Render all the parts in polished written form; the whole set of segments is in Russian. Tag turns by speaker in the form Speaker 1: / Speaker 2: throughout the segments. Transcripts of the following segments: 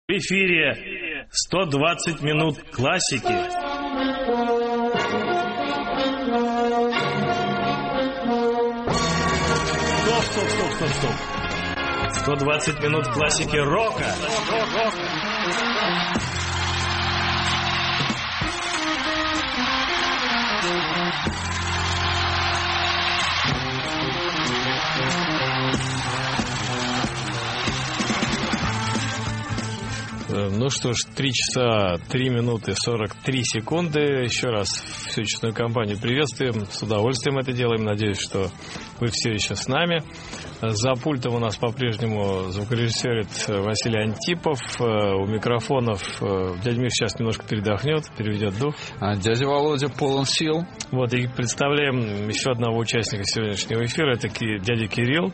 Speaker 1: В эфире 120 минут классики. Стоп. 120 минут классики рока. Ну что ж, 3 часа 3 минуты 43 секунды. Еще раз всю честную компанию приветствуем. С удовольствием это делаем. Надеюсь, что вы все еще с нами. За пультом у нас по-прежнему звукорежиссер Василий Антипов. У микрофонов дядя Миш сейчас немножко передохнет, переведет дух.
Speaker 2: А дядя Володя полон сил.
Speaker 1: Вот, и представляем еще одного участника сегодняшнего эфира. Это дядя Кирилл.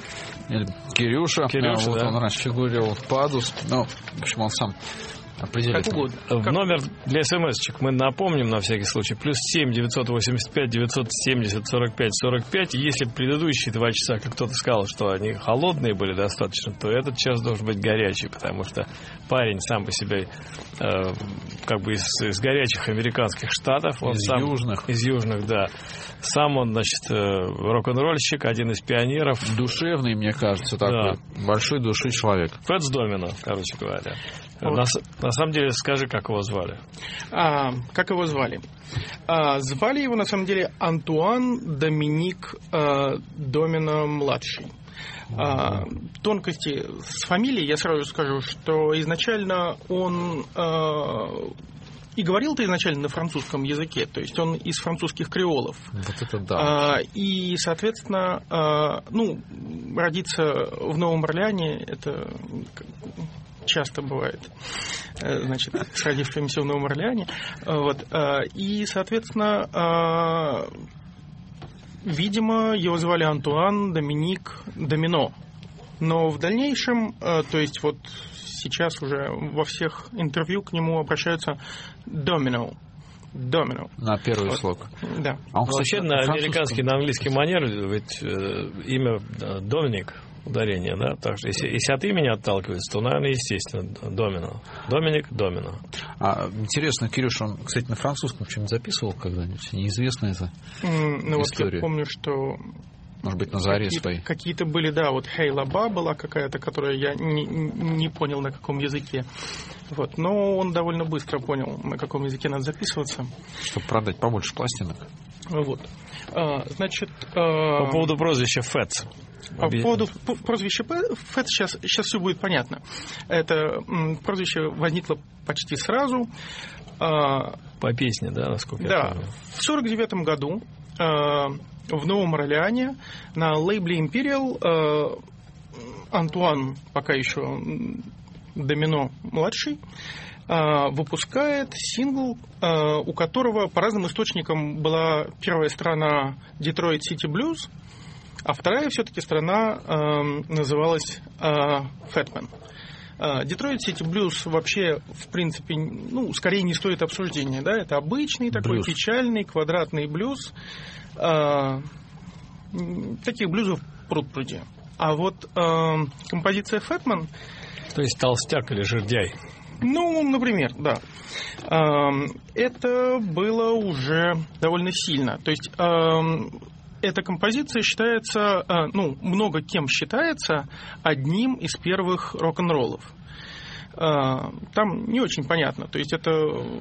Speaker 2: Кирюша, вот
Speaker 1: да.
Speaker 2: Он раньше фигурировал в Падус. Ну, в общем, он сам определяет.
Speaker 1: Как угодно. Номер для смс-чек мы напомним на всякий случай. +7 985 970 45 45. Если предыдущие 2 часа, как кто-то сказал, что они холодные были достаточно, то этот час должен быть горячий, потому что парень сам по себе как бы из горячих американских штатов. Он из южных, да. Сам он, значит, рок-н-ролльщик, один из пионеров.
Speaker 2: Душевный, мне кажется, такой. Да. Большой души человек.
Speaker 1: Фэтс Домино, короче говоря. Вот. На самом деле, скажи, как его звали.
Speaker 3: Как его звали? Звали его, на самом деле, Антуан Доминик Домино-младший. Тонкости с фамилией я сразу скажу, что изначально он... И говорил-то изначально на французском языке, то есть он из французских креолов.
Speaker 2: Вот это да.
Speaker 3: И, соответственно, родиться в Новом Орлеане, это часто бывает, значит, с родившимися в Новом Орлеане. Вот. И, соответственно, видимо, его звали Антуан Доминик Домино. Но в дальнейшем, то есть вот сейчас уже во всех интервью к нему обращаются Домино.
Speaker 2: На первый слог.
Speaker 3: Да.
Speaker 1: А он, вообще на американский, на английский манер, ведь имя Доминик, ударение, да? Так что если от имени отталкивается, то, наверное, естественно, Домино. Доминик, Домино.
Speaker 2: Интересно, Кирюш, он, кстати, на французском что-нибудь записывал когда-нибудь? Неизвестно это
Speaker 3: история.
Speaker 2: Вот
Speaker 3: я помню, что...
Speaker 2: Может быть, на заре своей.
Speaker 3: Какие-то были, да, вот «Хей Лаба» была какая-то, которую я не понял, на каком языке. Вот. Но он довольно быстро понял, на каком языке надо записываться.
Speaker 2: Чтобы продать побольше пластинок.
Speaker 3: Вот. Значит...
Speaker 1: По поводу прозвища Фэтс.
Speaker 3: По поводу прозвища Фэтс сейчас все будет понятно. Это прозвище возникло почти сразу.
Speaker 1: По песне, да, насколько я
Speaker 3: понимаю?
Speaker 1: Да.
Speaker 3: В 1949 году в Новом Орлеане на лейбле Imperial Антуан, пока еще Домино-младший, выпускает сингл, у которого по разным источникам была первая сторона Detroit City Blues, а вторая все-таки сторона называлась Fatman. Detroit City Blues вообще, в принципе, скорее не стоит обсуждения. Да? Это обычный такой печальный квадратный блюз. Таких блюзов пруд-пруди. А вот композиция Fatman...
Speaker 1: То есть толстяк или жердяй?
Speaker 3: Например, да. Это было уже довольно сильно. То есть эта композиция считается, много кем считается одним из первых рок-н-роллов. Там не очень понятно. То есть это...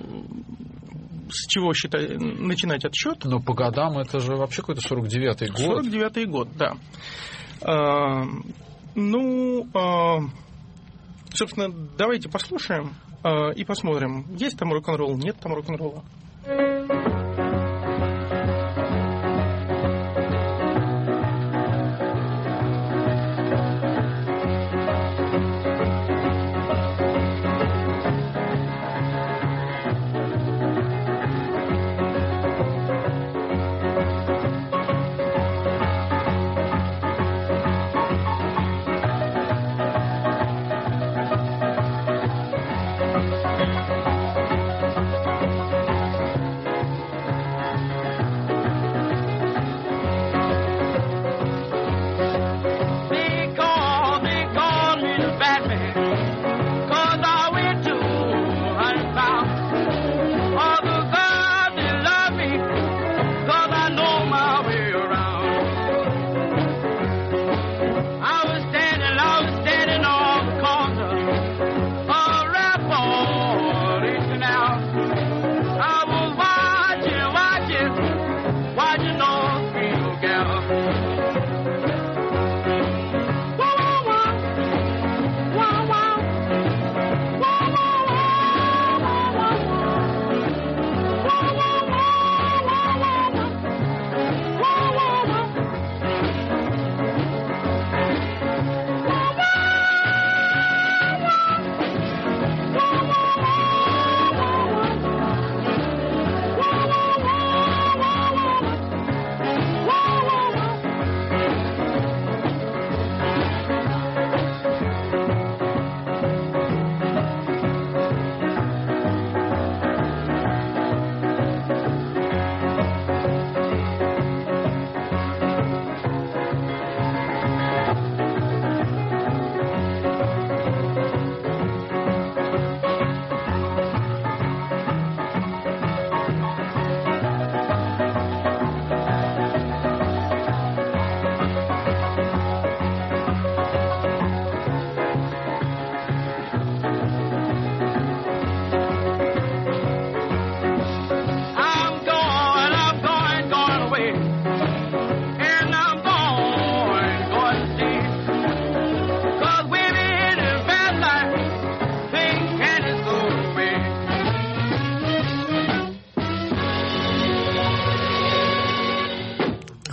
Speaker 3: С чего начинать отсчет?
Speaker 2: Но по годам это же вообще какой-то 49-й год.
Speaker 3: 49-й год, да. Собственно, давайте послушаем и посмотрим, есть там рок-н-ролл, нет там рок-н-ролла.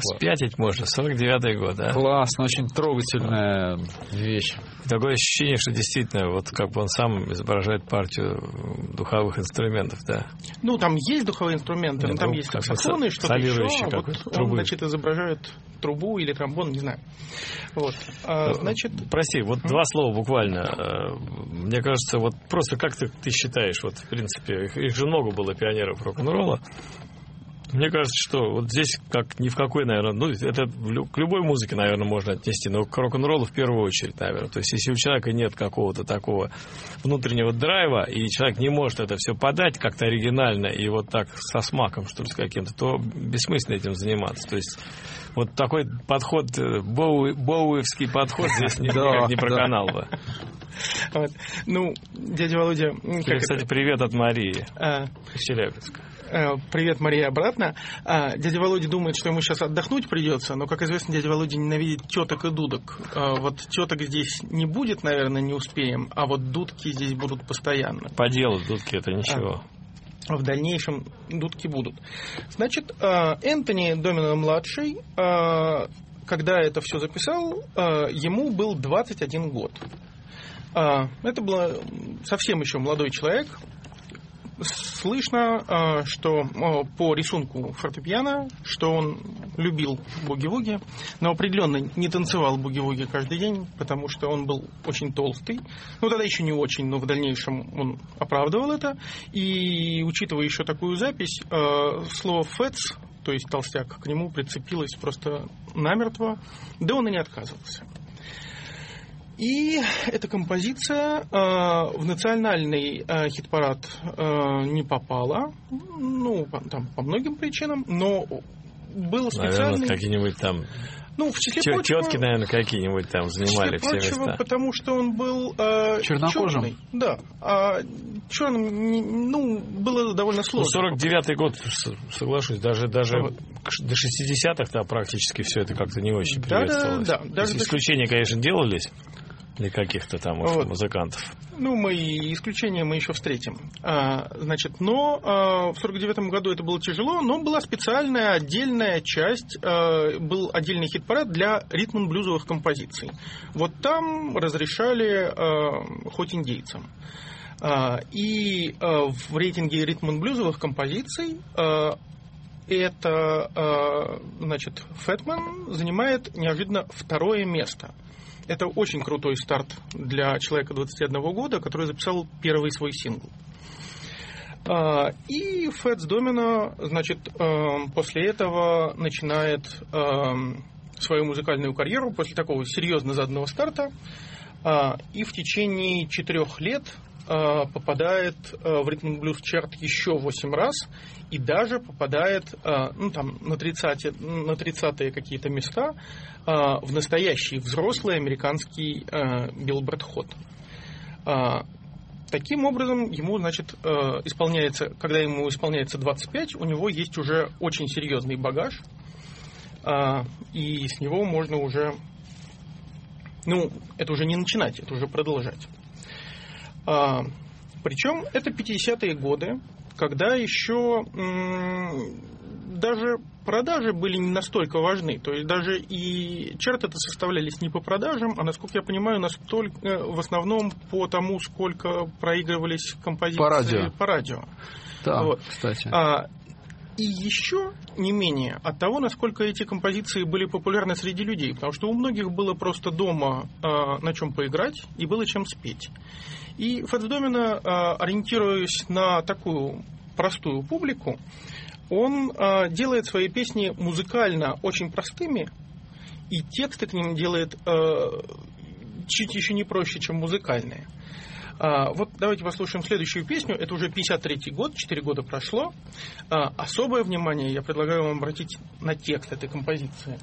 Speaker 1: Спятить можно. 49-й год, да?
Speaker 2: Классно, очень трогательная вещь.
Speaker 1: Такое ощущение, что действительно, вот как бы он сам изображает партию духовых инструментов, да?
Speaker 3: Ну, там есть духовые инструменты, но там есть саксофоны, что-то еще. Вот он, значит, изображает трубу или тромбон, не знаю. Вот. Значит...
Speaker 1: Прости, вот два слова буквально. Мне кажется, вот просто как ты считаешь, вот в принципе, их же много было пионеров рок-н-ролла. Мне кажется, что вот здесь как ни в какой, наверное, ну, это к любой музыке, наверное, можно отнести, но к рок-н-роллу в первую очередь, наверное. То есть, если у человека нет какого-то такого внутреннего драйва, и человек не может это все подать как-то оригинально и вот так со смаком, что ли, с каким-то, то бессмысленно этим заниматься. То есть, вот такой подход, боуевский подход здесь никак не проканал бы.
Speaker 3: Вот. Ну, дядя Володя...
Speaker 1: Кстати, привет от Марии из Челябинска.
Speaker 3: Привет, Мария, обратно. Дядя Володя думает, что ему сейчас отдохнуть придется, но, как известно, дядя Володя ненавидит теток и дудок. Вот теток здесь не будет, наверное, не успеем, а вот дудки здесь будут постоянно.
Speaker 1: По делу дудки это ничего.
Speaker 3: В дальнейшем дудки будут. Значит, Энтони Домино-младший, когда это все записал, ему был 21 год. Это был совсем еще молодой человек. Слышно, что по рисунку фортепиано, что он любил буги-вуги, но определенно не танцевал буги-вуги каждый день, потому что он был очень толстый. Ну, тогда еще не очень, но в дальнейшем он оправдывал это. И, учитывая еще такую запись, слово «фэтс», то есть толстяк, к нему прицепилось просто намертво, да он и не отказывался. И эта композиция в национальный хит-парад не попала, ну, там, по многим причинам, но был специальный...
Speaker 1: Наверное, какие-нибудь там...
Speaker 3: Ну, в числе прочего...
Speaker 1: Тетки, наверное, какие-нибудь там занимали все места.
Speaker 3: Потому что он был
Speaker 2: чернокожим.
Speaker 3: Черный, да. А черным, ну, было довольно сложно.
Speaker 1: Ну, 49-й год, соглашусь, даже до 60-х-то практически все это как-то не очень приветствовалось. Да. Исключения, конечно, делались. Для каких-то там вот музыкантов. Ну,
Speaker 3: исключения мы еще встретим. Значит, но в 49-м году это было тяжело, но была специальная отдельная часть, был отдельный хит-парад для ритм-н-блюзовых композиций. Вот там разрешали хоть индейцам. И в рейтинге ритм-н-блюзовых композиций это, значит, Фэтман занимает неожиданно второе место. Это очень крутой старт для человека 21 года, который записал первый свой сингл. И Фэтс Домино, значит, после этого начинает свою музыкальную карьеру, после такого серьезно заданного старта, и в течение 4 лет попадает в ритм-н-блюз чарт еще 8 раз и даже попадает ну, там, на 30-е какие-то места в настоящий взрослый американский Billboard ход. Таким образом, ему, значит, когда ему исполняется 25, у него есть уже очень серьезный багаж, и с него можно уже, ну, это уже не начинать, это уже продолжать. Причем это 50-е годы, когда еще даже продажи были не настолько важны. То есть даже и чарты-то составлялись не по продажам, а, насколько я понимаю, в основном по тому, сколько проигрывались композиции по радио.
Speaker 2: Да, вот. Кстати.
Speaker 3: И еще не менее от того, насколько эти композиции были популярны среди людей. Потому что у многих было просто дома на чем поиграть и было чем спеть. И Фэтс Домино, ориентируясь на такую простую публику, он делает свои песни музыкально очень простыми, и тексты к ним делает чуть еще не проще, чем музыкальные. Вот давайте послушаем следующую песню. Это уже 53-й год, 4 года прошло. Особое внимание я предлагаю вам обратить на текст этой композиции.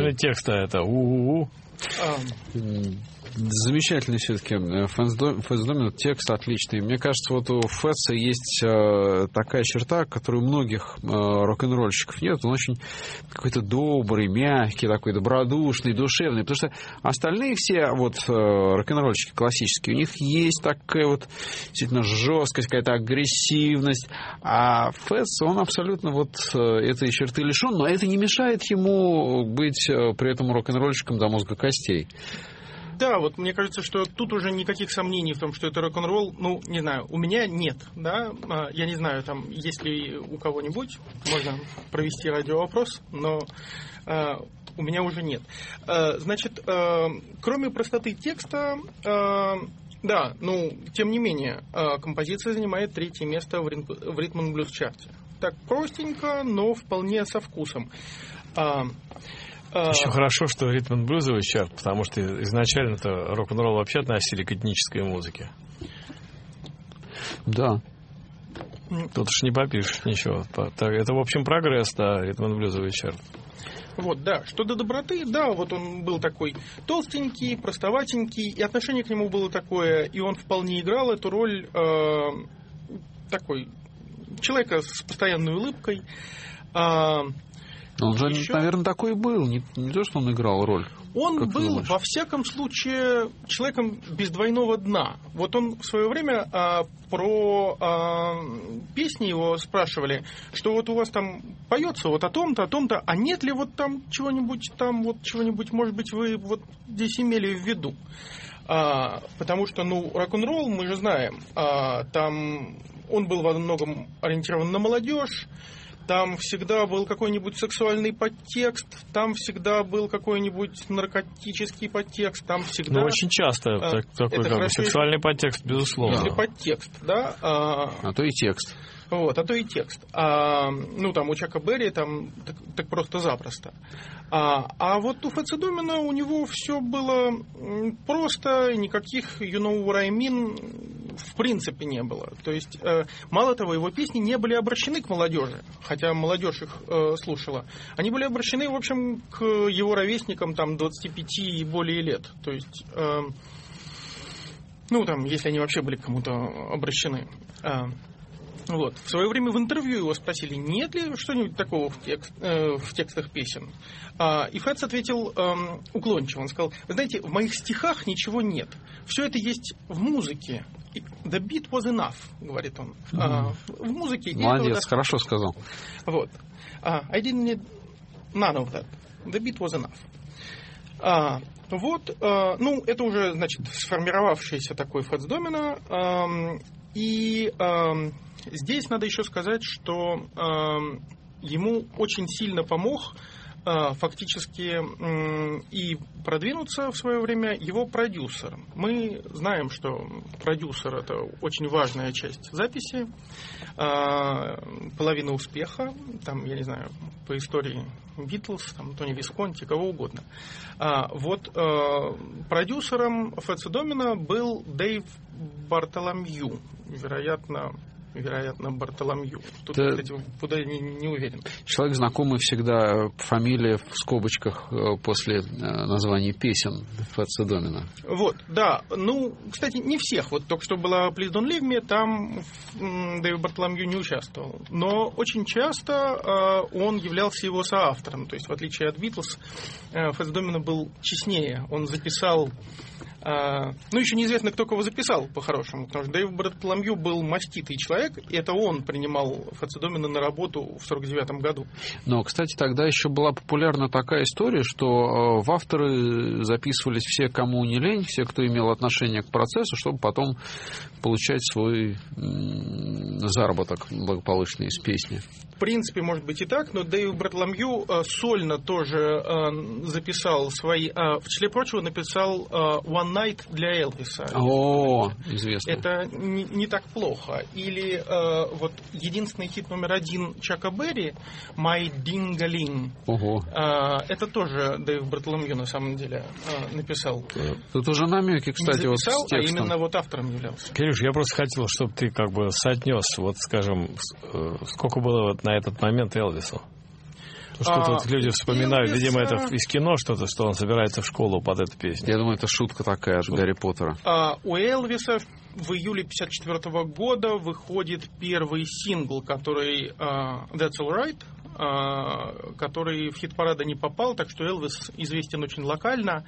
Speaker 1: Половина текста это у-у-у.
Speaker 2: Замечательный все-таки Фэтс Домино, текст отличный. Мне кажется, вот у Фэтса есть такая черта, которой у многих рок-н-ролльщиков нет. Он очень какой-то добрый, мягкий, такой добродушный, душевный. Потому что остальные все вот рок-н-ролльщики классические, у них есть такая вот действительно жесткость, какая-то агрессивность. А Фэтс, он абсолютно вот этой черты лишен, но это не мешает ему быть при этом рок-н-ролльщиком до мозга костей.
Speaker 3: Да, вот мне кажется, что тут уже никаких сомнений в том, что это рок-н-ролл, ну, не знаю, у меня нет, да, я не знаю, там, есть ли у кого-нибудь, можно провести радиоопрос, но у меня уже нет. Значит, кроме простоты текста, да, ну, тем не менее, композиция занимает 3-е место в ритм-н-блюз-чарте. Так простенько, но вполне со вкусом.
Speaker 1: Еще хорошо, что ритм-н-блюзовый чарт, потому что изначально-то рок-н-ролл вообще относили к этнической музыке.
Speaker 2: Да.
Speaker 1: Тут уж не попишешь ничего. Это, в общем, прогресс, да, ритм-н-блюзовый чарт.
Speaker 3: Вот, да. Что до доброты, да, вот он был такой толстенький, простоватенький, и отношение к нему было такое, и он вполне играл эту роль такой человека с постоянной улыбкой.
Speaker 2: Он же, наверное, такой и был. Не то, что он играл роль.
Speaker 3: Он был, во всяком случае, человеком без двойного дна. Вот он в свое время про песни его спрашивали, что вот у вас там поется вот о том-то, а нет ли вот там чего-нибудь, может быть, вы вот здесь имели в виду. Потому что, ну, рок-н-ролл, мы же знаем, там он был во многом ориентирован на молодежь. Там всегда был какой-нибудь сексуальный подтекст, там всегда был какой-нибудь наркотический подтекст, там всегда...
Speaker 1: Ну, очень часто такой как бы сексуальный подтекст, безусловно.
Speaker 3: Если подтекст, да.
Speaker 2: А то и текст.
Speaker 3: Вот, а то и текст. Ну, там у Чака Берри там так просто-запросто. А вот у Фэтса Домино у него все было просто, никаких you know what I mean в принципе не было. То есть, мало того, его песни не были обращены к молодежи, хотя молодежь их слушала. Они были обращены, в общем, к его ровесникам там 25 и более лет. То есть, ну, там, если они вообще были к кому-то обращены. Вот. В свое время в интервью его спросили, нет ли что-нибудь такого в текстах песен. И Фэтс ответил уклончиво. Он сказал, вы знаете, в моих стихах ничего нет. Все это есть в музыке. The beat was enough, говорит он. В музыке...
Speaker 2: Молодец, хорошо сказал.
Speaker 3: Вот. I didn't need none of that. The beat was enough. Вот. Ну, это уже, значит, сформировавшийся такой Фэтс Домино. И здесь надо еще сказать, что ему очень сильно помог фактически и продвинуться в свое время его продюсер. Мы знаем, что продюсер — это очень важная часть записи, половина успеха, там, я не знаю, по истории Битлз, там, Тони Висконти, кого угодно. Вот продюсером Фэтса Домино был Дэйв Бартоломью, вероятно, Бартоломью. Тут, кстати, куда я не уверен.
Speaker 2: Человек, знакомый всегда, фамилия в скобочках после названий песен Фэтса Домино.
Speaker 3: Вот, да. Ну, кстати, не всех. Вот только что была Please Don't Leave Me, там Дэйв Бартоломью не участвовал. Но очень часто он являлся его соавтором. То есть, в отличие от Битлз, Фэтс Домино был честнее. Он записал... Ну, еще неизвестно, кто кого записал, по-хорошему, потому что Дэйв Бартоломью был маститый человек, и это он принимал Фэтса Домино на работу в 1949 году.
Speaker 2: Но, кстати, тогда еще была популярна такая история, что в авторы записывались все, кому не лень, все, кто имел отношение к процессу, чтобы потом получать свой заработок благополучный из песни.
Speaker 3: В принципе, может быть и так, но Дэйв Бартоломью сольно тоже записал свои... В числе прочего, написал One Night для Элвиса.
Speaker 2: О, известно.
Speaker 3: Это не так плохо. Или вот единственный хит номер 1 Чака Берри My Ding-a-Ling.
Speaker 2: Ого.
Speaker 3: Это тоже Дэйв Бартоломью на самом деле написал.
Speaker 2: Тут уже намеки, кстати,
Speaker 3: не записал,
Speaker 2: вот с текстом.
Speaker 3: А именно вот автором являлся.
Speaker 1: Кирюш, я просто хотел, чтобы ты как бы соотнес, вот скажем, сколько было вот на этот момент Элвису? Что-то вот люди вспоминают,
Speaker 3: Элвис,
Speaker 1: видимо, это из кино что-то, что он собирается в школу под эту песню.
Speaker 2: Я думаю, это шутка такая же Гарри Поттера.
Speaker 3: У Элвиса в июле 1954 года выходит первый сингл, который «That's All Right», который в хит-парады не попал, так что Элвис известен очень локально.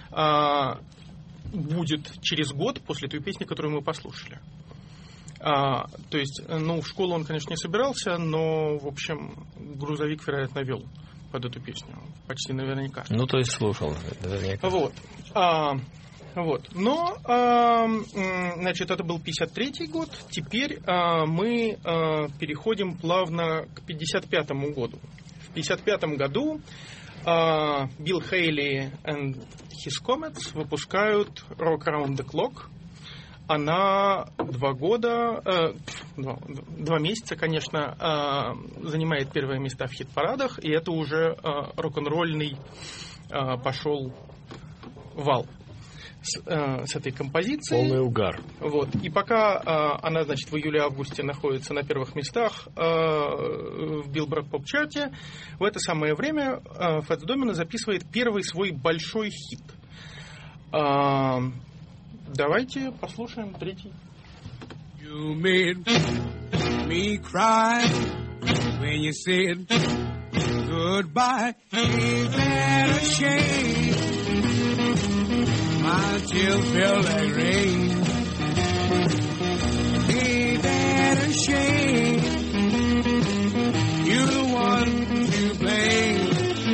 Speaker 3: Будет через год после той песни, которую мы послушали. То есть, в школу он, конечно, не собирался, но, в общем, грузовик, вероятно, вел под эту песню. Почти наверняка.
Speaker 1: То есть слушал наверняка.
Speaker 3: Но, значит, это был 53-й год. Теперь мы переходим плавно к 55-му году. В 55-м году Билл Хейли and His Comets выпускают Rock Around the Clock. Она 2 месяца, конечно, занимает первые места в хит-парадах, и это уже рок-н-ролльный пошел вал с этой композицией.
Speaker 1: Полный угар.
Speaker 3: И пока она, значит, в июле-августе находится на первых местах в Billboard Pop чарте, в это самое время Фэтс Домино записывает первый свой большой хит. Давайте послушаем третий.
Speaker 4: You made me cry when you said goodbye. Ain't that a shame? My tears fell like rain. Ain't that a shame? You're the one to blame.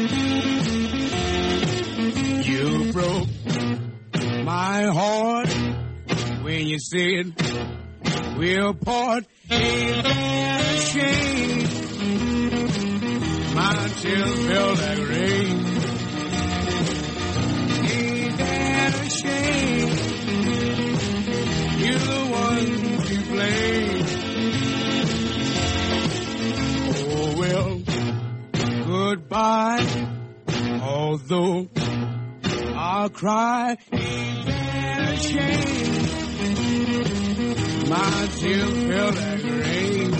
Speaker 4: You broke my heart when you said we'll part. Ain't that a shame? My tears fell like rain. Ain't that a shame? You're the one to blame. Oh well, goodbye. Although I'll cry. Ain't that a shame? My tears fell like rain.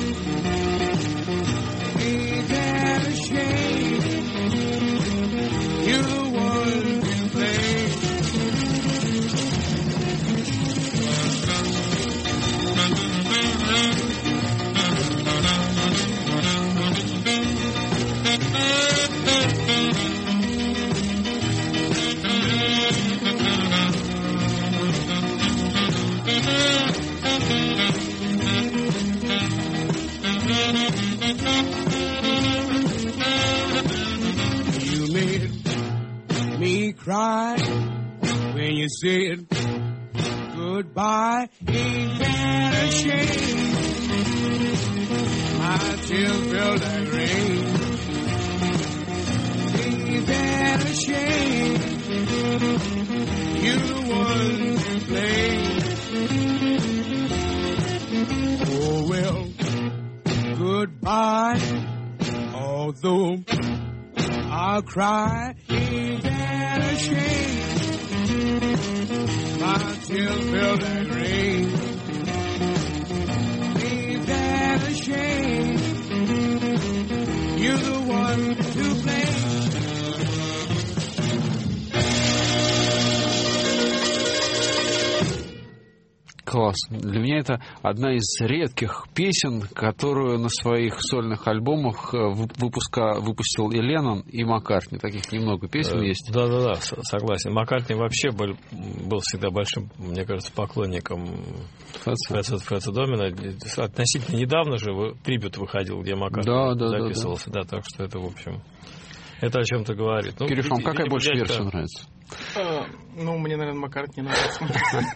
Speaker 4: Ain't that a shame? You're the one to blame. You made me cry when you said goodbye. Ain't that a shame? My tears fell like rain. Ain't that a shame? You're the one to blame. Oh well, goodbye. Although I'll cry. Ain't that a shame? My tears fell like rain. Ain't that a shame? You're the one to blame.
Speaker 2: Класс. Для меня это одна из редких песен, которую на своих сольных альбомах выпустил и Леннон, и Маккартни. Таких немного песен есть.
Speaker 1: Да, согласен. Маккартни вообще был всегда большим, мне кажется, поклонником Фэтса Домино. Относительно недавно же трибют выходил, где Маккартни записывался. Да, так что это, в общем, это о чем-то говорит.
Speaker 2: Кирилл, вам какая больше версия нравится?
Speaker 3: Мне, наверное, Маккартни нравится.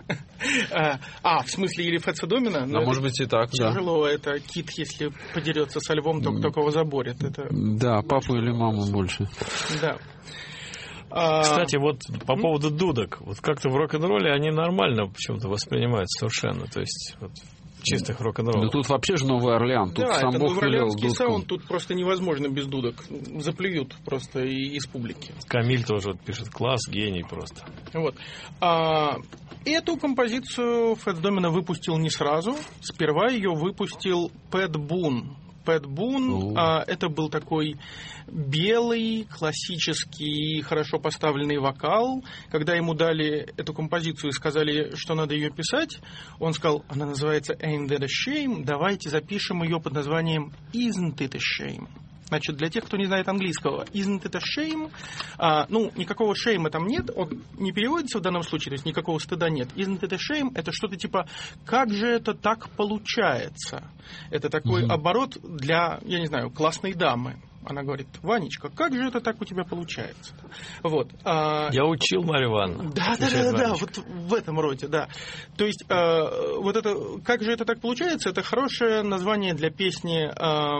Speaker 3: В смысле, или Фэтса Домино?
Speaker 2: Может быть и так, да.
Speaker 3: Тяжело, это кит, если подерется со львом, то кто кого заборет.
Speaker 2: Да, папу или маму больше.
Speaker 3: Да.
Speaker 1: Кстати, вот по поводу дудок. Вот как-то в рок-н-ролле они нормально почему-то воспринимаются совершенно. То есть вот, чистых рок-н-роллов.
Speaker 2: Да тут вообще же Новый Орлеан. Тут сам Бог велел дудку.
Speaker 3: Саунд тут просто невозможно без дудок. Заплюют просто из публики.
Speaker 1: Камиль тоже вот пишет: класс, гений просто.
Speaker 3: Вот. Эту композицию Фэтс Домино выпустил не сразу. Сперва ее выпустил Пэт Бун. Пэт Бун. Это был такой белый, классический, хорошо поставленный вокал. Когда ему дали эту композицию и сказали, что надо ее писать, он сказал, она называется Ain't That a Shame, давайте запишем ее под названием Isn't It a Shame. Значит, для тех, кто не знает английского, isn't it a shame? Никакого шейма там нет, он не переводится в данном случае, то есть никакого стыда нет. Isn't it a shame? Это что-то типа, как же это так получается? Это такой оборот для, я не знаю, классной дамы. Она говорит, Ванечка, как же это так у тебя получается? Вот.
Speaker 1: Я учил Марью Ивановну.
Speaker 3: Да, вот в этом роде, да. То есть, вот это, как же это так получается, это хорошее название для песни,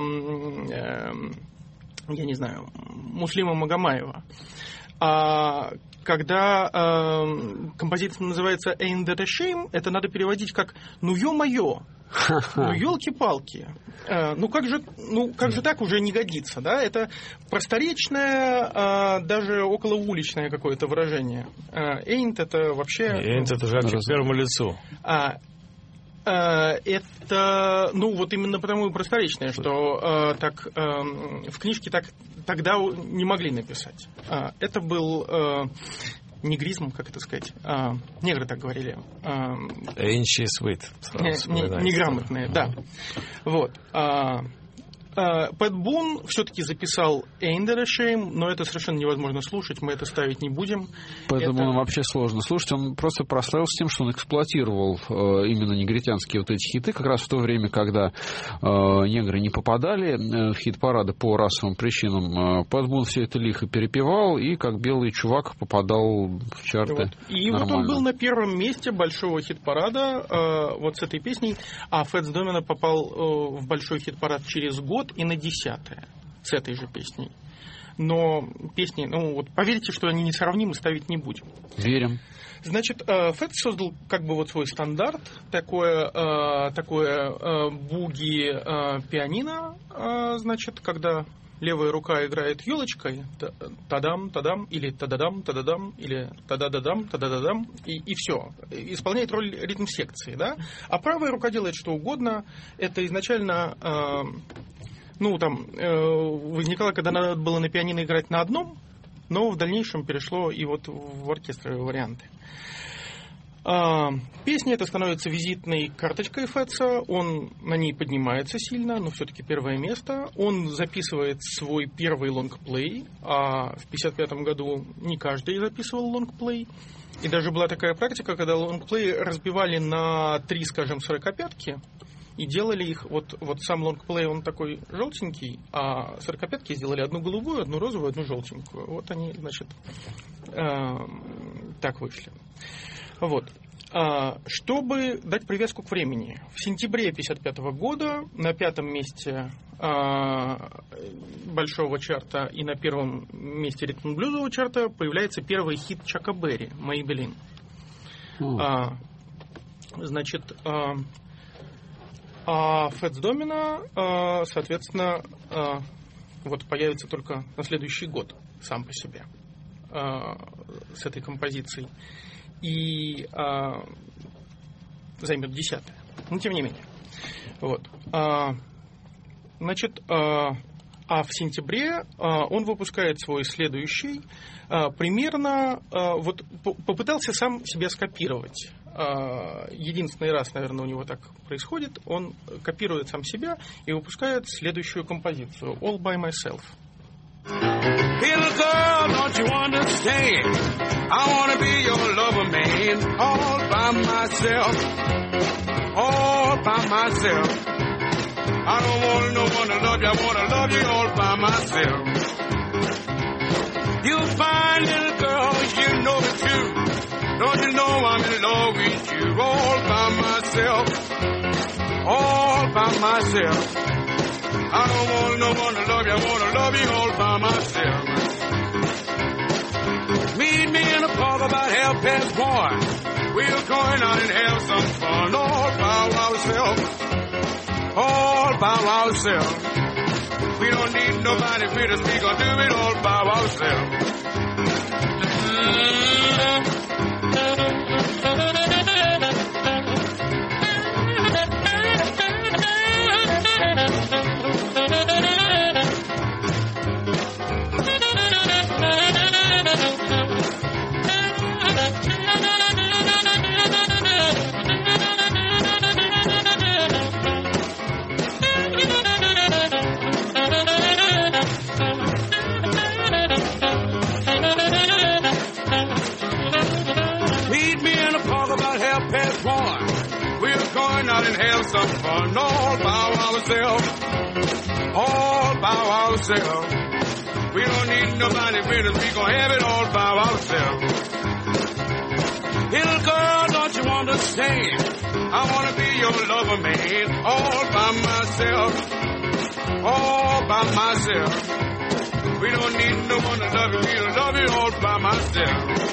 Speaker 3: я не знаю, Муслима Магомаева. Когда композиция называется Ain't That a Shame, это надо переводить как «ну ё-моё». Ну, елки-палки. Как же так уже не годится, да? Это просторечное, даже околоуличное какое-то выражение. Ain't это вообще...
Speaker 1: Ain't это же к первому лицу.
Speaker 3: Это, вот именно потому и просторечное, что в книжке так тогда не могли написать. Это был... негризм, как это сказать? Негры так говорили.
Speaker 1: Ancient sweet.
Speaker 3: Неграмотные, да. Вот. Пэт Бун все-таки записал Ain't That a Shame, но это совершенно невозможно слушать, мы это ставить не будем.
Speaker 2: Поэтому вообще сложно слушать. Он просто прославился тем, что он эксплуатировал именно негритянские вот эти хиты, как раз в то время, когда негры не попадали в хит-парады по расовым причинам. Пэт Бун все это лихо перепевал, и как белый чувак попадал в чарты.
Speaker 3: Вот. И
Speaker 2: нормально.
Speaker 3: Вот он был на первом месте большого хит-парада вот с этой песней, а Фэтс Домино попал в большой хит-парад через год и на 10-е с этой же песней. Но песни, поверьте, что они несравнимы, ставить не будем.
Speaker 2: Верим.
Speaker 3: Значит, Фэтс создал как бы вот свой стандарт, такое буги-пианино, значит, когда левая рука играет елочкой, тадам-тадам, или тададам-тададам, или тадададам-тадададам, и все. Исполняет роль ритм-секции, да? А правая рука делает что угодно. Это изначально... возникало, когда надо было на пианино играть на одном, но в дальнейшем перешло и вот в оркестровые варианты. Песня эта становится визитной карточкой Фэтса, он на ней поднимается сильно, но все-таки первое место. Он записывает свой первый лонгплей, а в 1955 году не каждый записывал лонгплей. И даже была такая практика, когда лонгплей разбивали на 3, скажем, 45-ки, и делали их, вот сам лонгплей, он такой желтенький, а 45-ки сделали одну голубую, одну розовую, одну желтенькую. Вот они, значит, так вышли. Вот. Чтобы дать привязку к времени, в сентябре 1955 года на 5-м месте большого чарта и на 1-м месте ритм-блюзового чарта появляется первый хит Чака Берри «Maybelline». Значит... А Фэтс Домино, соответственно, появится только на следующий год сам по себе с этой композицией. И займет 10-е. Но тем не менее. Вот. Значит, а в сентябре он выпускает свой следующий. Примерно попытался сам себя скопировать. Единственный раз, наверное, у него так происходит. Он копирует сам себя и выпускает следующую композицию «All by Myself».
Speaker 4: Little girl, don't you understand? I wanna be your lover, man. All by myself. All by myself. I don't want no one to love you. I wanna love you all by myself. You'll find, little girl, you know the truth. Don't you know I'm in love with you? All by myself. All by myself. I don't want no one to love you. I want to love you all by myself. Meet me in a park about 1:30. We're going out and have some fun. All by ourselves. All by ourselves. We don't need nobody with us. We gonna do it all by ourselves. going out and have some fun all by ourselves. All by ourselves. We don't need nobody with us. We gonna have it all by ourselves. Little girl, don't you understand? I wanna be your lover, man. All by myself. All by myself. We don't need no one to love you. We'll love you all by myself.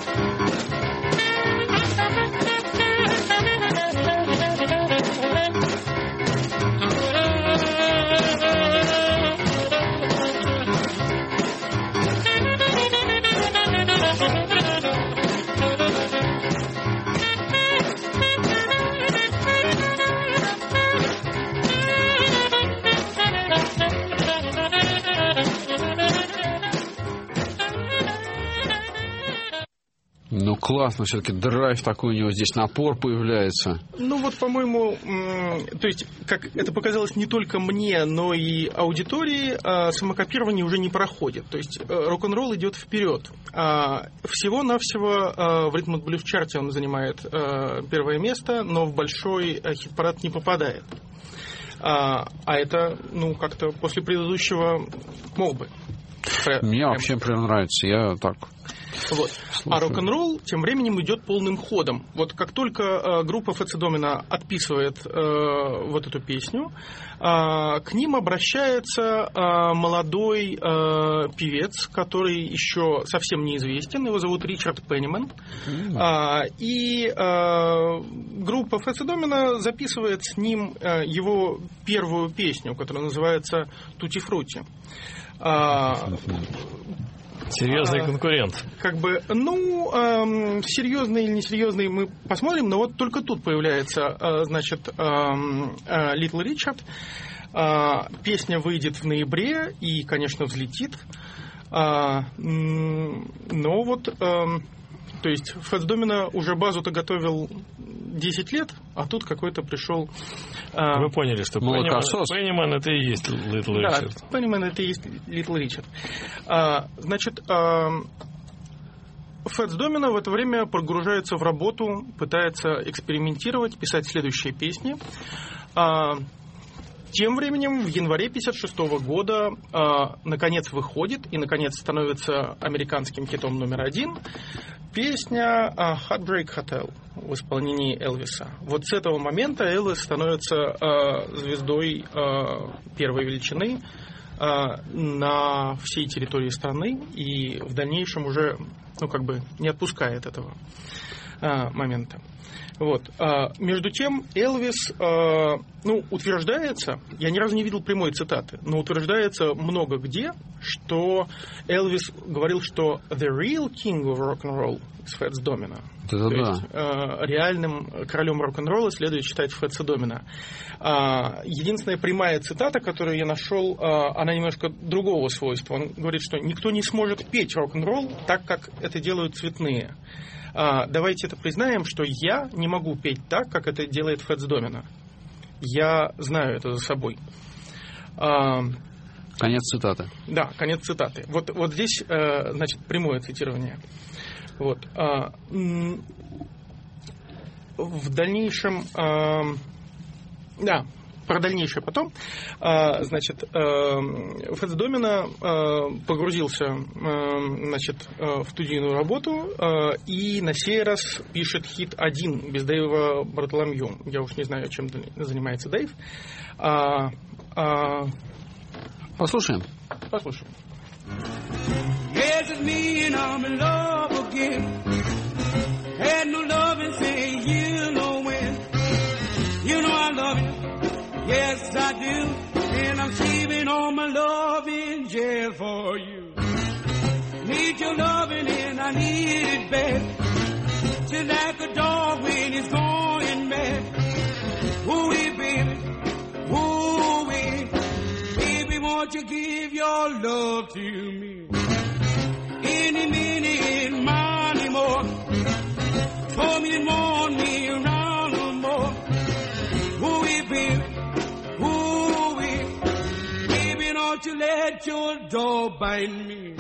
Speaker 2: Ну, классно, все-таки драйв такой у него здесь, напор появляется.
Speaker 3: Ну, вот, по-моему, то есть, как это показалось не только мне, но и аудитории, самокопирование уже не проходит. То есть, рок-н-ролл идет вперед. Всего-навсего в Rhythm and Blues чарте он занимает первое место, но в большой хит-парад не попадает. А это, ну, как-то после предыдущего мог бы.
Speaker 2: Мне вообще прям нравится, я так...
Speaker 3: Вот. А рок-н-ролл тем временем идет полным ходом. Вот как только группа Fats Domino отписывает вот эту песню, к ним обращается молодой певец, который еще совсем неизвестен. Его зовут Ричард Пенниман. И группа Fats Domino записывает с ним его первую песню, которая называется «Тути Фрути».
Speaker 1: Серьезный конкурент.
Speaker 3: Как бы, ну, серьезный или несерьезный мы посмотрим, но вот только тут появляется, значит, Little Richard. Песня выйдет в ноябре и, конечно, взлетит. Но вот, то есть, Fats Domino уже базу-то готовил 10 лет, а тут какой-то пришел...
Speaker 1: Вы поняли, что Пенниман это и есть Little Richard.
Speaker 3: Да, Пенниман это и есть Little Richard. Значит, Fats Domino в это время погружается в работу, пытается экспериментировать, писать следующие песни. Тем временем в январе 1956 года наконец выходит и наконец становится американским хитом номер 1 песня Heartbreak Hotel в исполнении Элвиса. Вот с этого момента Элвис становится звездой первой величины на всей территории страны и в дальнейшем уже, ну, как бы не отпускает этого момента. Вот. Между тем, Элвис, утверждается, я ни разу не видел прямой цитаты, но утверждается много где, что Элвис говорил, что the real king of rock and roll is Fats Domino. То есть реальным королем рок-н-ролла следует считать Фэтса Домино. Единственная прямая цитата, которую я нашел, она немножко другого свойства. Он говорит, что никто не сможет петь рок-н-ролл так, как это делают цветные. Давайте это признаем, что я не могу петь так, как это делает Фэтс Домино. Я знаю это за собой.
Speaker 2: Конец цитаты.
Speaker 3: Да, конец цитаты. Вот здесь, значит, прямое цитирование. Вот. В дальнейшем... Да, про дальнейшее потом. Значит, Фэтс Домино погрузился, значит, в студийную работу и на сей раз пишет хит один без Дэйва Бартоломью. Я уж не знаю, чем занимается Дэйв.
Speaker 2: Послушаем.
Speaker 3: Послушаем.
Speaker 4: Yes, it's me and I'm in love again. Had no love and say you know when. You know I love you. Yes, I do. And I'm saving all my love in jail for you. Need your loving and I need it bad. Just like a dog when he's going mad. Ooh-wee, baby. Ooh-wee. Baby, won't you give your love to me? Any minute, money more. For me and want me around no more. Ooh-wee, baby. Ooh-wee. Baby, don't you let your dog bite me.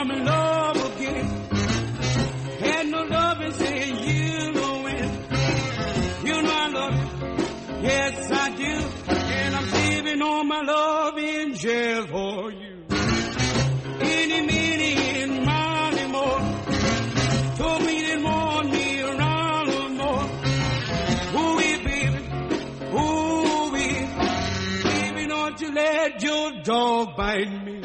Speaker 4: I'm in love again. Had no love and saying you know when. You know I love you. Yes, I do. And I'm saving all my love in jail for you. Any minute in Monday more. Told me they want me around no more. Ooh-wee, baby. Ooh-wee. Baby, don't you let your dog bite me.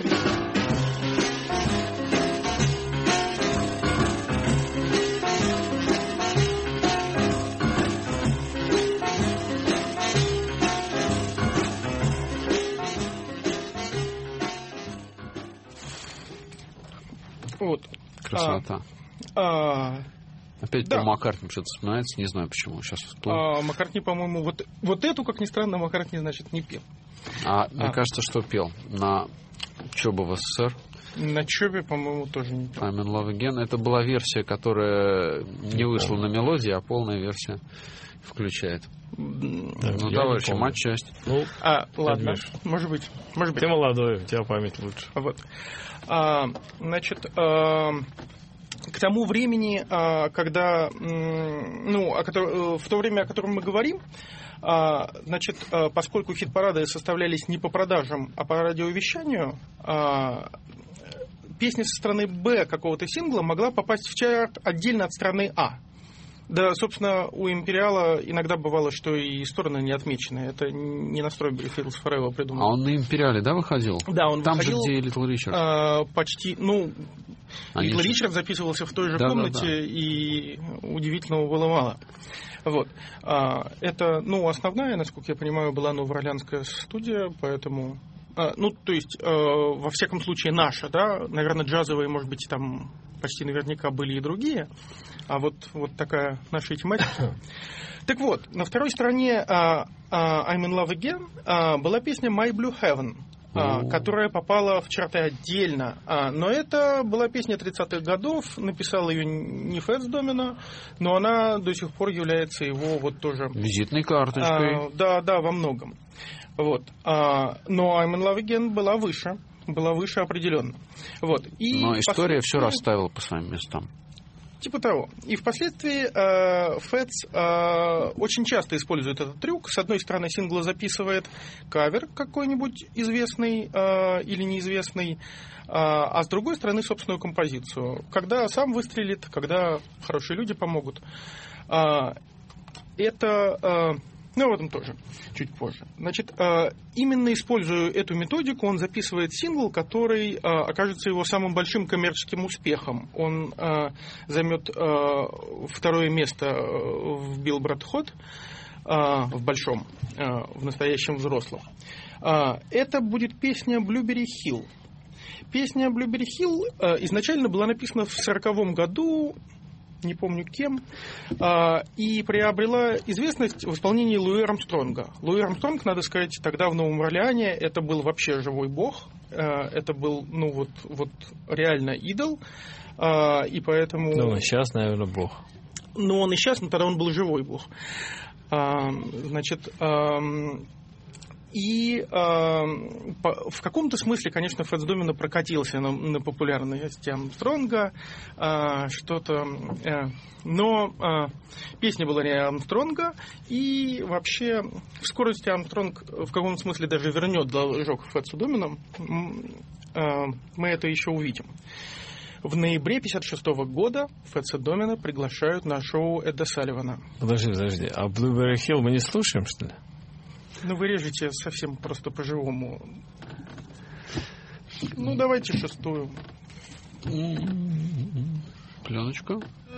Speaker 3: Вот.
Speaker 2: Красота. Опять
Speaker 3: да.
Speaker 2: по Маккартни что-то вспоминается, не знаю почему. Сейчас всплыл.
Speaker 3: Маккартни, по-моему, вот эту, как ни странно, Маккартни, значит, не пел.
Speaker 2: Мне кажется, что пел на Чобе в СССР.
Speaker 3: На Чобе, по-моему, тоже не пел.
Speaker 2: I'm in love again. Это была версия, которая не вышла на мелодии, а полная версия включает. Товарищи, матчасть.
Speaker 3: Ладно, может быть.
Speaker 1: Ты молодой, у тебя память лучше.
Speaker 3: Вот. Значит, к тому времени, когда, в то время, о котором мы говорим, значит, поскольку хит-парады составлялись не по продажам, а по радиовещанию, песня со стороны Б какого-то сингла могла попасть в чарт отдельно от стороны А. Да, собственно, у «Империала» иногда бывало, что и стороны не отмечены. Это не на Strawberry Fields Forever придумал.
Speaker 2: А он на «Империале», да, выходил?
Speaker 3: Да, он
Speaker 2: там
Speaker 3: выходил.
Speaker 2: Там же, где Литл Ричард?
Speaker 3: Почти, Литл Ричард записывался в той же комнате, и удивительного было мало. Вот. Это, основная, насколько я понимаю, была новоорлеанская студия, поэтому... то есть, во всяком случае, наша, да, наверное, джазовые, может быть, там почти наверняка были и другие, а вот такая наша тематика. Так вот, на второй стороне I'm in Love Again была песня My Blue Heaven, которая попала в чарты отдельно. Но это была песня 30-х годов, написал ее не Фэтс Домино, но она до сих пор является его вот тоже...
Speaker 2: Визитной карточкой.
Speaker 3: Да, во многом. Вот. Но I'm in Love Again была выше определенно. Вот.
Speaker 2: Но история все расставила по своим местам.
Speaker 3: Типа того. И впоследствии Фэтс очень часто использует этот трюк. С одной стороны, сингл записывает кавер какой-нибудь известный или неизвестный, а с другой стороны, собственную композицию. Когда сам выстрелит, когда хорошие люди помогут. Это... об этом тоже чуть позже. Значит, именно используя эту методику, он записывает сингл, который окажется его самым большим коммерческим успехом. Он займет второе место в Billboard Hot, в большом, в настоящем взрослом. Это будет песня Blueberry Hill. Песня Blueberry Hill изначально была написана в 1940 году, не помню кем, и приобрела известность в исполнении Луи Армстронга. Луи Армстронг, надо сказать, тогда в Новом Орлеане это был вообще живой бог, это был, реально идол, и поэтому...
Speaker 1: сейчас, наверное, бог.
Speaker 3: Он и сейчас, но тогда он был живой бог. Значит... И в каком-то смысле, конечно, Фэтс Домино прокатился на популярности Армстронга, но песня была не Армстронга, и вообще в скорости Армстронг в каком-то смысле даже вернет должок Фэтсу Домино. Мы это еще увидим. В ноябре 1956 года Фэтса Домино приглашают на шоу Эда Салливана.
Speaker 1: Подожди, а Blueberry Hill мы не слушаем, что ли?
Speaker 3: Вы режете совсем просто по-живому. Давайте шестую.
Speaker 2: Пленочка.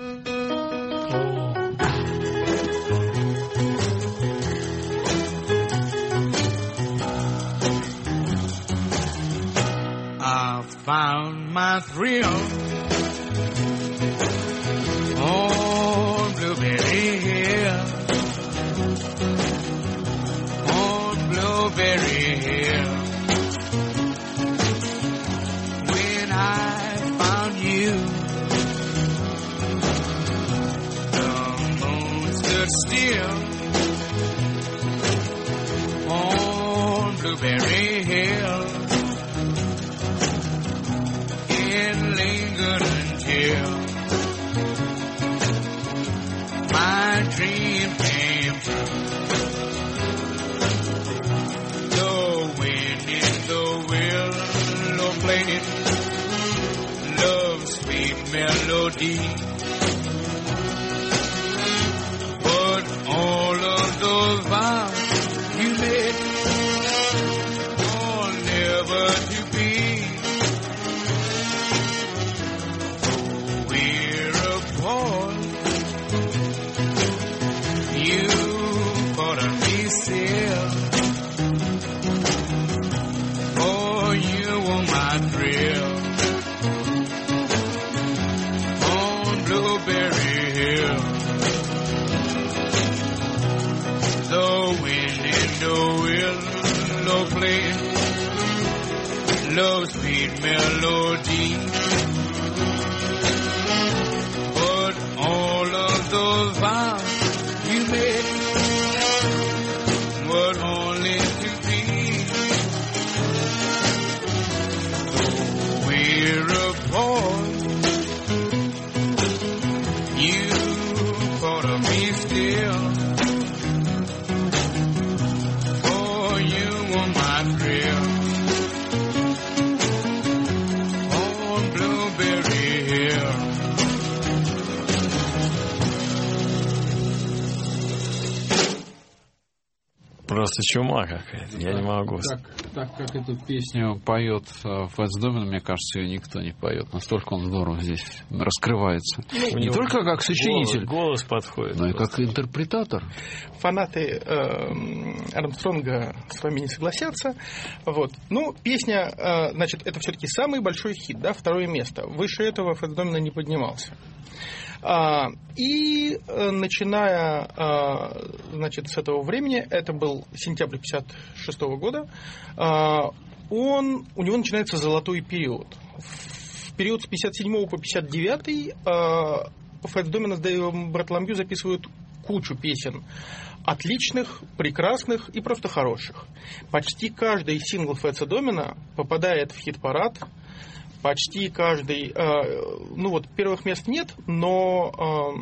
Speaker 4: I found my thrill on Blueberry Hill. Blueberry Hill. When I found you, the moon stood still on Blueberry Hill. it lingered until my dream came true. The wind in the willow played love's sweet melody. But all of those vows you made, all never to be. Oh, we're apart. You caught me still. Oh, you were my thrill on Blueberry Hill. The wind in the willow played love's sweet melody. But all of those vows you made were only to be. Though we're apart, you thought of me still. Oh, you were my thrill on Blueberry Hill.
Speaker 1: Просто чума какая-то, я не могу.
Speaker 2: Так как эту песню поет Фэтс Домино, мне кажется, ее никто не поет. Настолько он здорово здесь раскрывается. Не только как сочинитель,
Speaker 1: голос подходит,
Speaker 2: но и как интерпретатор.
Speaker 3: Фанаты Армстронга с вами не согласятся. Вот. Ну, песня, значит, это все-таки самый большой хит, да, 2 место. Выше этого Фэтс Домино не поднимался. И начиная, значит, с этого времени, это был сентябрь 1956 года, у него начинается золотой период. В период с 1957 по 1959 Фэтс Домино с Дэйвом Бартоломью записывают кучу песен. Отличных, прекрасных и просто хороших. Почти каждый сингл Фэтса Домино попадает в хит-парад. Почти каждый, ну вот первых мест нет, но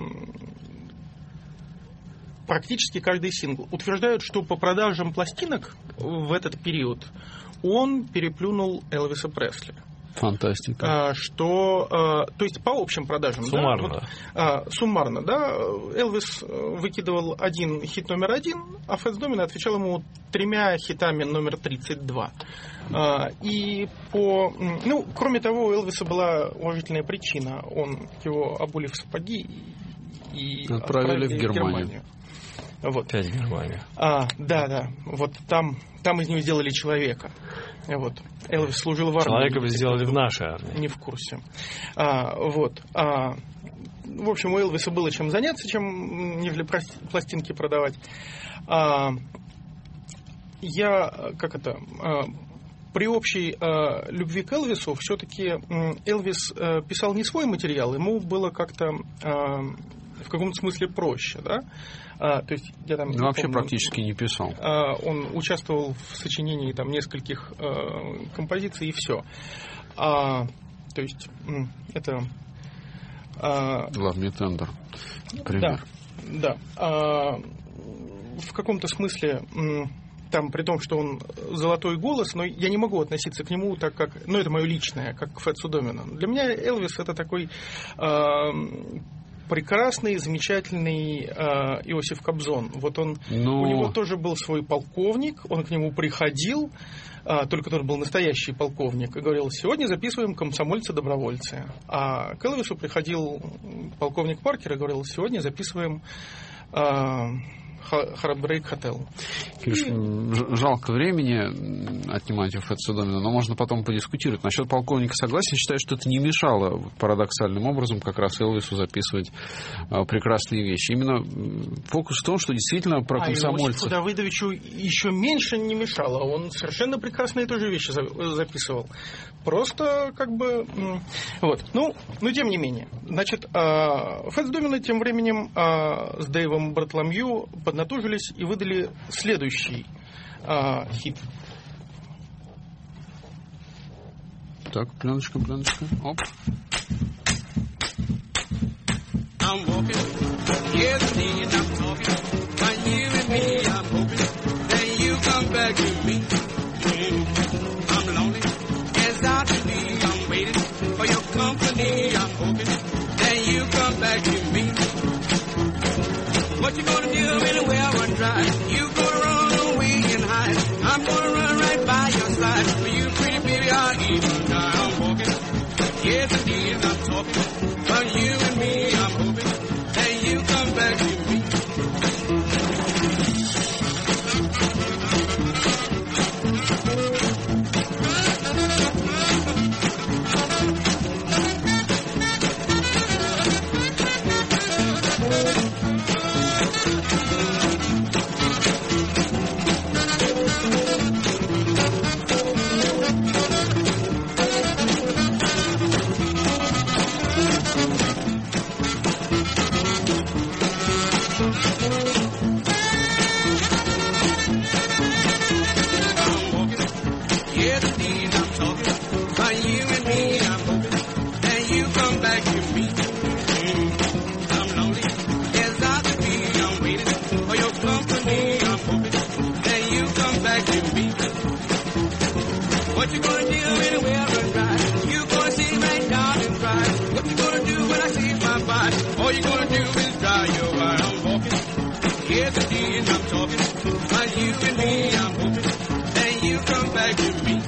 Speaker 3: практически каждый сингл. Утверждают, что по продажам пластинок в этот период он переплюнул Элвиса Пресли.
Speaker 2: Фантастика.
Speaker 3: То есть по общим продажам.
Speaker 1: Суммарно.
Speaker 3: Да, вот, суммарно, да. Элвис выкидывал один хит номер 1, а Фэтс Домино отвечал ему 3 хитами номер 32. И кроме того, у Элвиса была уважительная причина. Его обули в сапоги и отправили в Германию. Вот.
Speaker 1: Опять в Германию.
Speaker 3: Да. Вот там из него сделали человека. Вот. Элвис служил в армии.
Speaker 1: Человека бы сделали в нашей армии.
Speaker 3: Не в курсе. Вот. В общем, у Элвиса было чем заняться, чем нежели пластинки продавать. При общей любви к Элвису все-таки Элвис писал не свой материал, ему было как-то в каком-то смысле проще, да? То есть я там
Speaker 2: вообще практически не писал.
Speaker 3: Он участвовал в сочинении там нескольких композиций и все. То есть это
Speaker 2: Love Me Tender, например.
Speaker 3: Да. В каком-то смысле там, при том, что он золотой голос, но я не могу относиться к нему так, как... это мое личное, как к Фэтсу Домино. Для меня Элвис — это такой прекрасный, замечательный Иосиф Кобзон. Вот у него тоже был свой полковник, он к нему приходил, только тот был настоящий полковник, и говорил: сегодня записываем «Комсомольцы-добровольцы». А к Элвису приходил полковник Паркер и говорил: сегодня записываем Heartbreak Hotel.
Speaker 2: Жалко времени отнимать у Фэтса Домино, но можно потом подискутировать. Насчет полковника согласен. Считаю, что это не мешало парадоксальным образом как раз Элвису записывать прекрасные вещи. Именно фокус в том, что действительно про комсомольцев...
Speaker 3: Иосифу Давыдовичу еще меньше не мешало. Он совершенно прекрасные тоже вещи записывал. Просто как бы... Вот. Но тем не менее. Значит, Фэтс Домино тем временем с Дэйвом Бартоломью поднатужились и выдали следующий хит.
Speaker 2: Так, пленочка. Оп.
Speaker 4: I'm walking, yes indeed I'm talking, but you and me I'm hoping that you come back to me. I'm lonely, as I to be, I'm waiting for your company. I'm hoping that you come back to me. What you gonna do anywhere I run dry? You gonna run away and hide? I'm gonna run right by your side. For you pretty baby I'll even die. I'm walking, yes indeed I'm talking, but you and me I'm hoping that you come back to me. What you gonna do anywhere I run by? You gonna sit right down and cry. What you gonna do when I see my body? All you gonna do is dry your eye. I'm walking, yes indeed I'm talking, but you and me I'm hoping that you come back to me.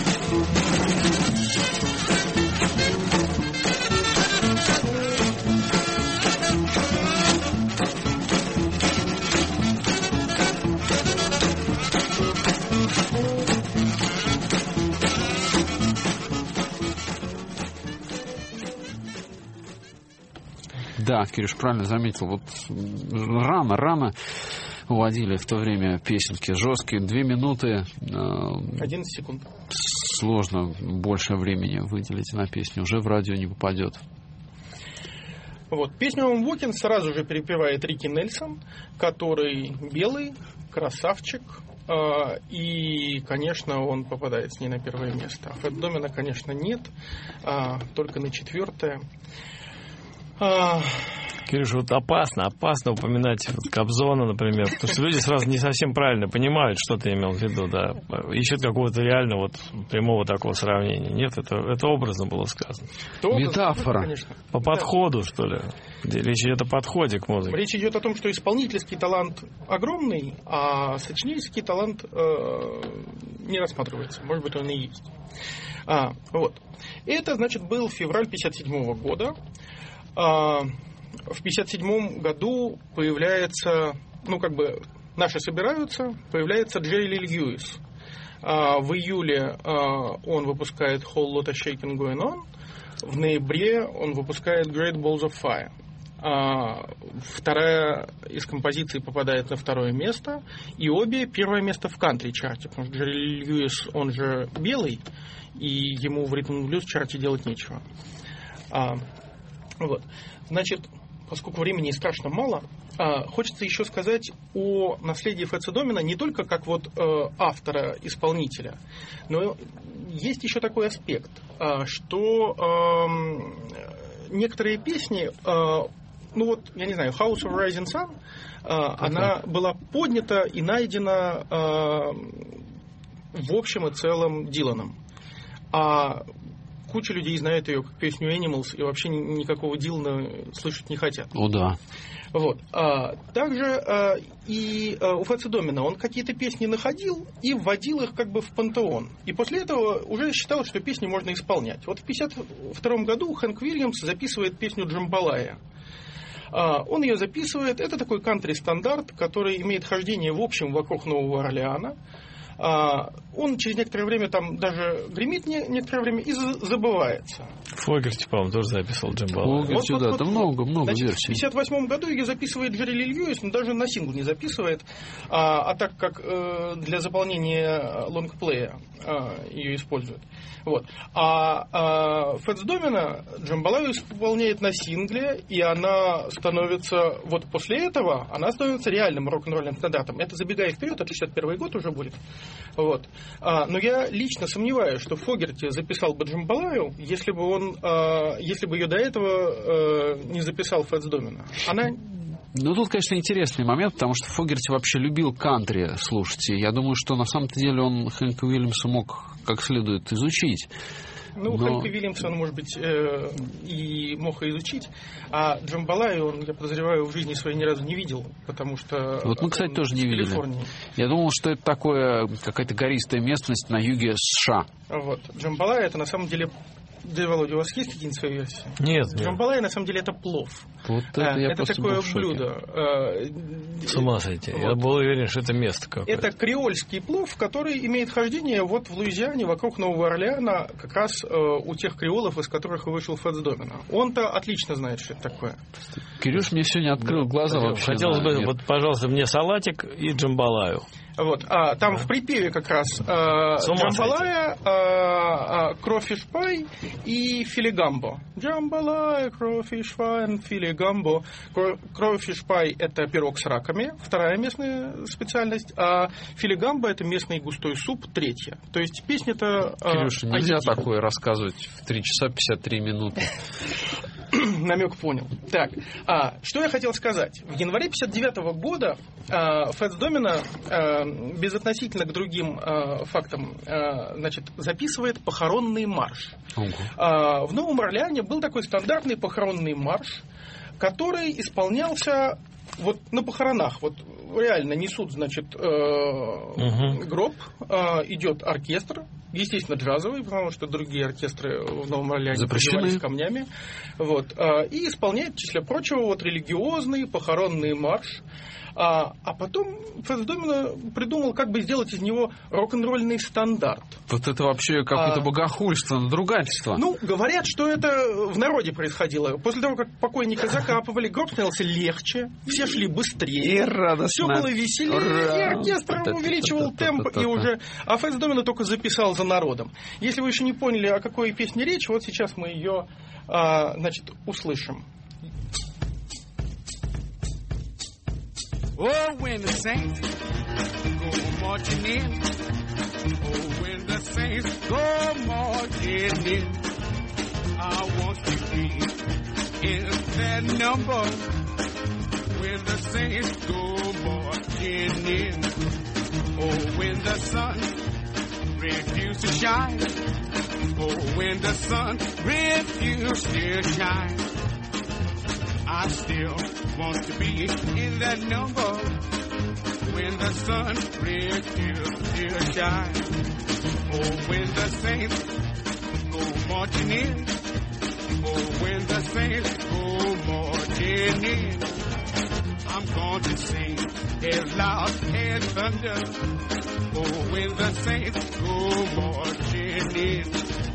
Speaker 2: Да, Кирюш правильно заметил. Вот рано уводили в то время песенки жесткие. 2 минуты.
Speaker 3: 11 секунд.
Speaker 2: Сложно больше времени выделить на песню. Уже в радио не попадет.
Speaker 3: Вот. Песню «I'm Walking» сразу же перепевает Рики Нельсон, который белый, красавчик. И, конечно, он попадает с ней на первое место. Фэт Домино, конечно, нет. Только на 4-е.
Speaker 1: Кирюш, вот опасно упоминать вот Кобзона, например, потому что люди сразу не совсем правильно понимают, что ты имел в виду, да. Ищут какого-то реально вот прямого такого сравнения. Нет, это образно было сказано.
Speaker 2: Метафора.
Speaker 3: Конечно.
Speaker 1: По подходу, что ли? Речь идет о подходе к музыке.
Speaker 3: Речь идет о том, что исполнительский талант огромный, а сочинительский талант не рассматривается. Может быть, он и есть. Вот. Это, значит, был февраль 1957 года. В 1957 году появляется, наши собираются, появляется Джерри Ли Льюис. В июле он выпускает Whole Lotta Shakin' Going On. В ноябре он выпускает Great Balls of Fire. Вторая из композиций попадает на 2-е место. И обе 1-е место в кантри-чарте. Потому что Джерри Ли Льюис, он же белый, и ему в ритм-блюз-чарте делать нечего. Вот. Значит, поскольку времени страшно мало, хочется еще сказать о наследии Фэтса Домино не только как вот автора-исполнителя, но есть еще такой аспект, что некоторые песни, я не знаю, House of Rising Sun, она была поднята и найдена в общем и целом Диланом. Куча людей знает ее как песню Animals и вообще никакого Дилана слышать не хотят.
Speaker 2: О, да.
Speaker 3: Вот. Также и у Фэтса Домино он какие-то песни находил и вводил их как бы в пантеон. И после этого уже считал, что песни можно исполнять. Вот в 1952 году Хэнк Уильямс записывает песню «Джамбалая». Он ее записывает. Это такой кантри-стандарт, который имеет хождение в общем вокруг Нового Орлеана. Он через некоторое время там даже гремит некоторое время и забывается.
Speaker 1: Фогерти, по-моему, тоже записывал Джамбалая.
Speaker 2: Фогерти, да, там много
Speaker 3: значит,
Speaker 2: версий.
Speaker 3: В 1958 году ее записывает Джерри Ли Льюис, но даже на сингл не записывает, а так как для заполнения лонгплея ее используют. Вот. Фэтс Домино Джамбалаю исполняет на сингле, и она становится, вот после этого, она становится реальным рок-н-ролльным стандартом. Это, забегая вперед, это 61 год уже будет. Вот. Но я лично сомневаюсь, что Фогерти записал бы Джамбалаю, если бы ее до этого не записал Фэтс Домино.
Speaker 2: Ну, тут, конечно, интересный момент, потому что Фогерти вообще любил кантри слушать. И я думаю, что на самом-то деле он Хэнка Уильямса мог как следует изучить.
Speaker 3: Хэнка Уильямса он, может быть, и мог изучить, а Джамбалаю он, я подозреваю, в жизни своей ни разу не видел, потому что...
Speaker 2: Вот мы, кстати, тоже не видели. Я думал, что это такое, какая-то гористая местность на юге США.
Speaker 3: Вот. Джамбалая это на самом деле... Да, Володя, у вас есть какие-нибудь свои версии?
Speaker 1: Нет.
Speaker 3: Джамбалая на самом деле это плов.
Speaker 2: Вот это
Speaker 3: такое блюдо.
Speaker 1: С ума сойти. Вот. Я был уверен, что это место какое-то.
Speaker 3: Это креольский плов, который имеет хождение вот в Луизиане, вокруг Нового Орлеана, как раз у тех креолов, из которых вышел Фэтс Домино. Он-то отлично знает, что это такое.
Speaker 2: Кирюш мне сегодня открыл глаза вообще.
Speaker 1: Хотелось бы, вот, пожалуйста, мне салатик и джамбалаю.
Speaker 3: Вот, там в припеве как раз джамбалая, крофиш пай и филигамбо. Джамбалая, крофиш пай, филигамбо. Крофиш пай – это пирог с раками, вторая местная специальность, а филигамбо – это местный густой суп, третья. То есть песня-то...
Speaker 2: Кирюша, нельзя такое рассказывать в 3 часа 53 минуты.
Speaker 3: Намек понял. Так, что я хотел сказать. В январе 1959 года Фэтс Домино, безотносительно к другим фактам, записывает похоронный марш. В Новом Орлеане был такой стандартный похоронный марш, который исполнялся вот на похоронах. Вот реально несут, гроб, идет оркестр, естественно, джазовый, потому что другие оркестры в Новом Орлеане забивались камнями. Вот, и исполняет, в числе прочего, религиозный похоронный марш. А потом Фэтс Домино придумал, как бы сделать из него рок-н-ролльный стандарт.
Speaker 2: Вот это вообще какое-то богохульство, надругательство.
Speaker 3: Говорят, что это в народе происходило. После того, как покойника закапывали, гроб становился легче, все шли быстрее, все было веселее, и оркестр увеличивал темп, и уже... А Фэтс Домино только записал за народом. Если вы еще не поняли, о какой песне речь, вот сейчас мы ее, услышим.
Speaker 4: Oh, when the saints go marching in. Oh, when the saints go marching in. I want to be in that number. When the saints go marching in. Oh, when the sun refuses to shine. Oh, when the sun refuses to shine. I still want to be in that number when the sun refuses to shine. Oh, when the saints go marching in. Oh, when the saints go marching in. I'm going to sing as loud as thunder. Oh, when the saints go marching in.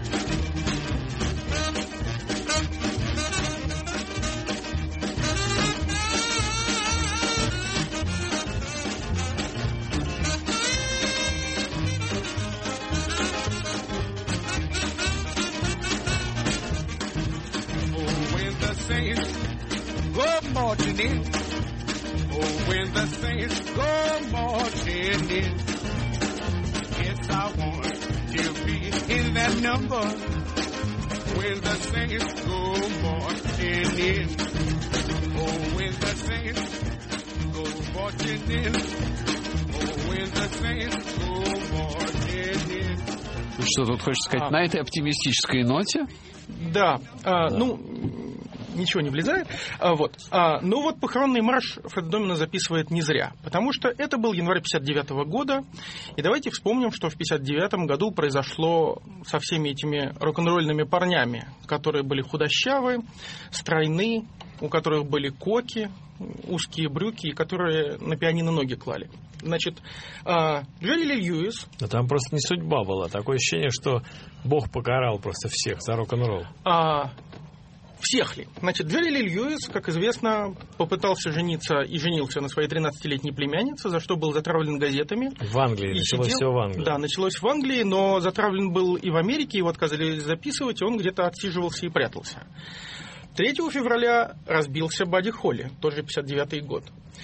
Speaker 4: Marching in. Oh, when the saints go marching in. Yes, I want to be in that number. When the saints go marching in. Oh, when the saints go marching in. Oh, when the saints go marching in.
Speaker 2: Что тут хочешь сказать на этой оптимистической ноте?
Speaker 3: Да, ничего не влезает. Но похоронный марш Фэтс Домино записывает не зря, потому что это был январь 1959 года, и давайте вспомним, что в 1959 году произошло со всеми этими рок-н-ролльными парнями, которые были худощавы, стройны, у которых были коки, узкие брюки, и которые на пианино ноги клали. Джерри Ли Льюис...
Speaker 1: Но там просто не судьба была. Такое ощущение, что Бог покарал просто всех за рок-н-ролл.
Speaker 3: Всех ли? Джерри Ли Льюис, как известно, попытался жениться и женился на своей 13-летней племяннице, за что был затравлен газетами.
Speaker 1: В Англии. Началось все в Англии.
Speaker 3: Да, началось в Англии, но затравлен был и в Америке, его отказались записывать, и он где-то отсиживался и прятался. 3 февраля разбился Бадди Холли, тоже 1959 год.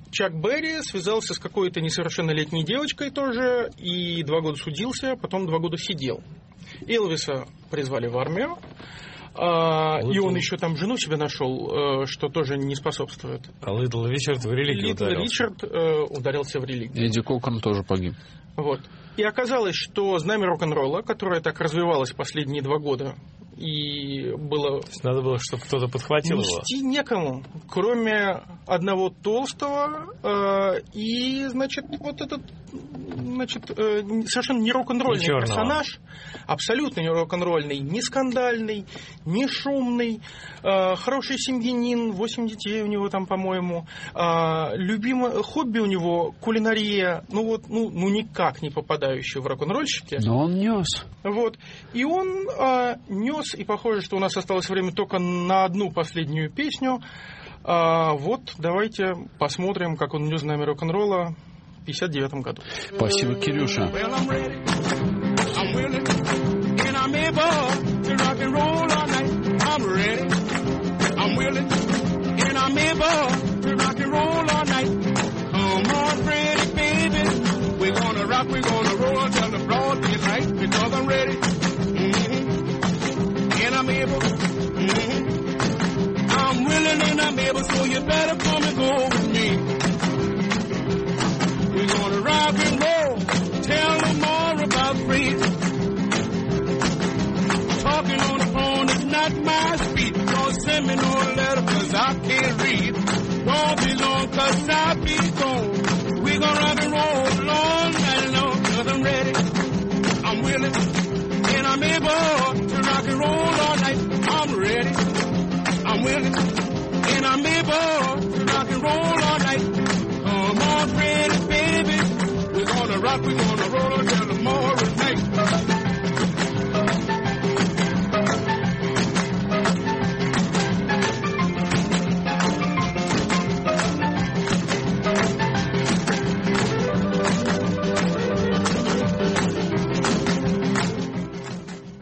Speaker 3: Чак Берри связался с какой-то несовершеннолетней девочкой тоже и 2 года судился, потом 2 года сидел. Элвиса призвали в армию, и он еще там жену себе нашел, что тоже не способствует.
Speaker 1: А Литл Ричард в религию ударился.
Speaker 3: Ричард ударился в религию.
Speaker 2: Эдди Кокон тоже погиб.
Speaker 3: Вот. И оказалось, что знамя рок-н-ролла, которое так развивалось последние 2 года, и было...
Speaker 1: То есть надо было, чтобы кто-то подхватил его.
Speaker 3: Нести некому, кроме одного толстого и, значит, вот этот, значит, совершенно не рок-н-ролльный персонаж, абсолютно не рок-н-ролльный, не скандальный, не шумный, хороший семьянин, 8 детей у него там, по-моему, любимое хобби у него кулинария, ну никак не попадающий в рок-н-ролльщики.
Speaker 2: Но он нес.
Speaker 3: Вот. И он нес, и похоже, что у нас осталось время только на одну последнюю песню. Вот, давайте посмотрим, как он нес знамя рок-н-ролла в 59 году.
Speaker 2: Спасибо, Кирюша.
Speaker 4: We're gonna roll until the broad daylight because I'm ready. And I'm able. I'm willing and I'm able, so you better come and go with me. We're gonna rock and roll, tell them more about freedom. Talking on the phone is not my speed. Don't send me no letter cause I can't read. Won't be long cause I'll be gone. We're gonna rock and roll all night long cause I'm ready. I'm willing and I'm able to rock and roll all night. I'm ready. I'm willing and I'm able to rock and roll all night. Come on, pretty baby. We're gonna rock, we're